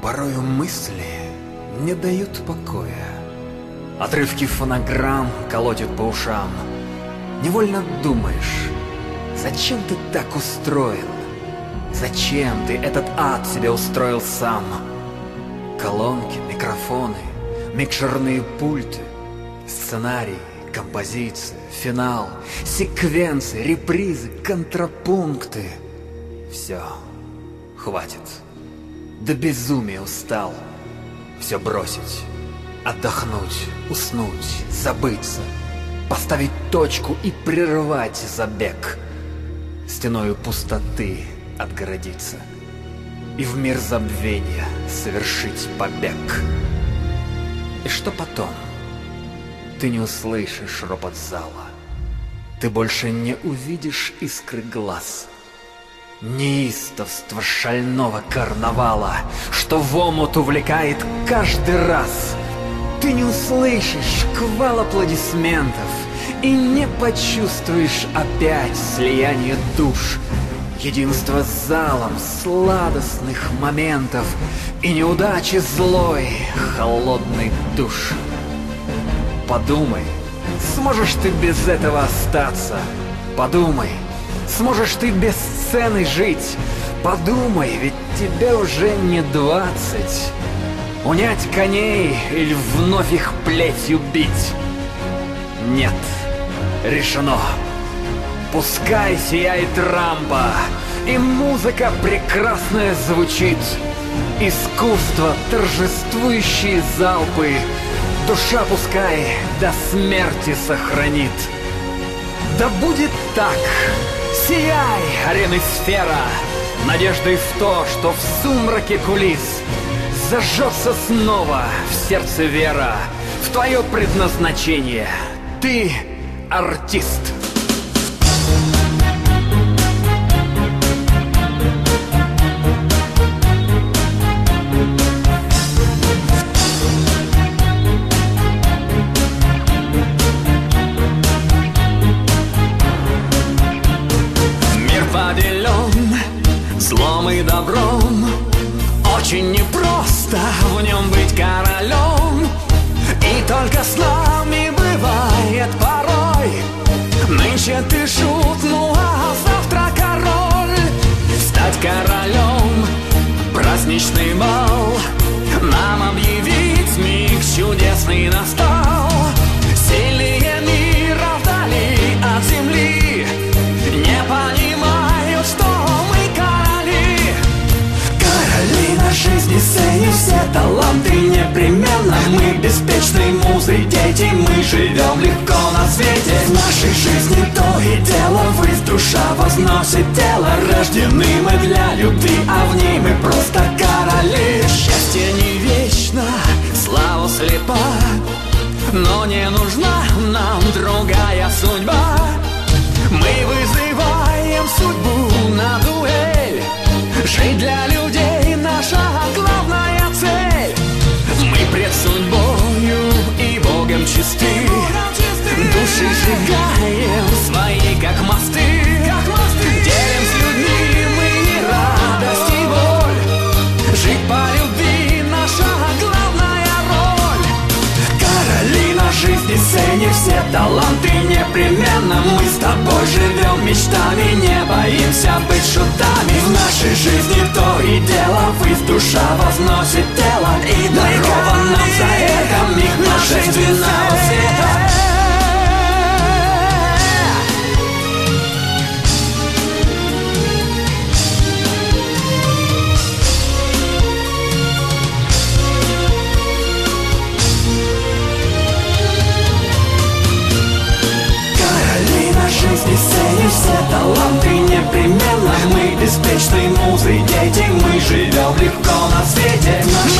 Порою мысли не дают покоя. Отрывки фонограмм колотят по ушам. Невольно думаешь, зачем ты так устроен? Зачем ты этот ад себе устроил сам? Колонки, микрофоны, микшерные пульты, сценарий, композиция, финал, секвенции, репризы, контрапункты. Все, хватит. До безумия устал. Все бросить, отдохнуть, уснуть, забыться, поставить точку и прервать забег, стеною пустоты отгородиться и в мир забвения совершить побег. И что потом? Ты не услышишь ропот зала, ты больше не увидишь искры глаз, неистовство шального карнавала, что в омут увлекает каждый раз. Ты не услышишь шквал аплодисментов и не почувствуешь опять слияние душ, единство с залом сладостных моментов и неудачи злой, холодный душ. Подумай, сможешь ты без этого остаться? Подумай, сможешь ты без сцены жить? Подумай, ведь тебе уже не 20. Унять коней или вновь их плетью бить? Нет, решено. Пускай сияет рампа, и музыка прекрасная звучит. Искусство, торжествующие залпы, душа пускай до смерти сохранит. Да будет так! Сияй, арены сфера, надеждой в то, что в сумраке кулис зажжется снова в сердце вера в твое предназначение. Ты артист. Злом и добром очень непросто в нем быть королем. И только с нами бывает порой. Нынче ты шут, ну а завтра король. Стать королем, праздничный бал нам объявить миг чудесный настал. Сильнее мира вдали от земли не понимают, что на жизни сцене все таланты непременно. Мы беспечной музой дети, мы живем легко на свете. В нашей жизни то и дело, ввысь душа возносит тело. Рождены мы для любви, а в ней мы просто короли. Счастье не вечно, слава слепа, но не нужна нам другая судьба. Мы вызываем судьбу на дуэль, жить для людей наша главная цель. Мы пред судьбою и Богом чисты, души сжигаем свои, как мосты. Делим с людьми мы радость и боль, жить по любви наша главная роль. Короли на жизни сцене, все таланты непременно. Мы с тобой живем мечтами, не боимся быть шутами. В нашей жизни то и дело, ввысь душа возносит тело. И дарован нам за это миг божественного света. Жизни сцене, все таланты непременно. Мы беспечной музой дети, мы живем легко на свете.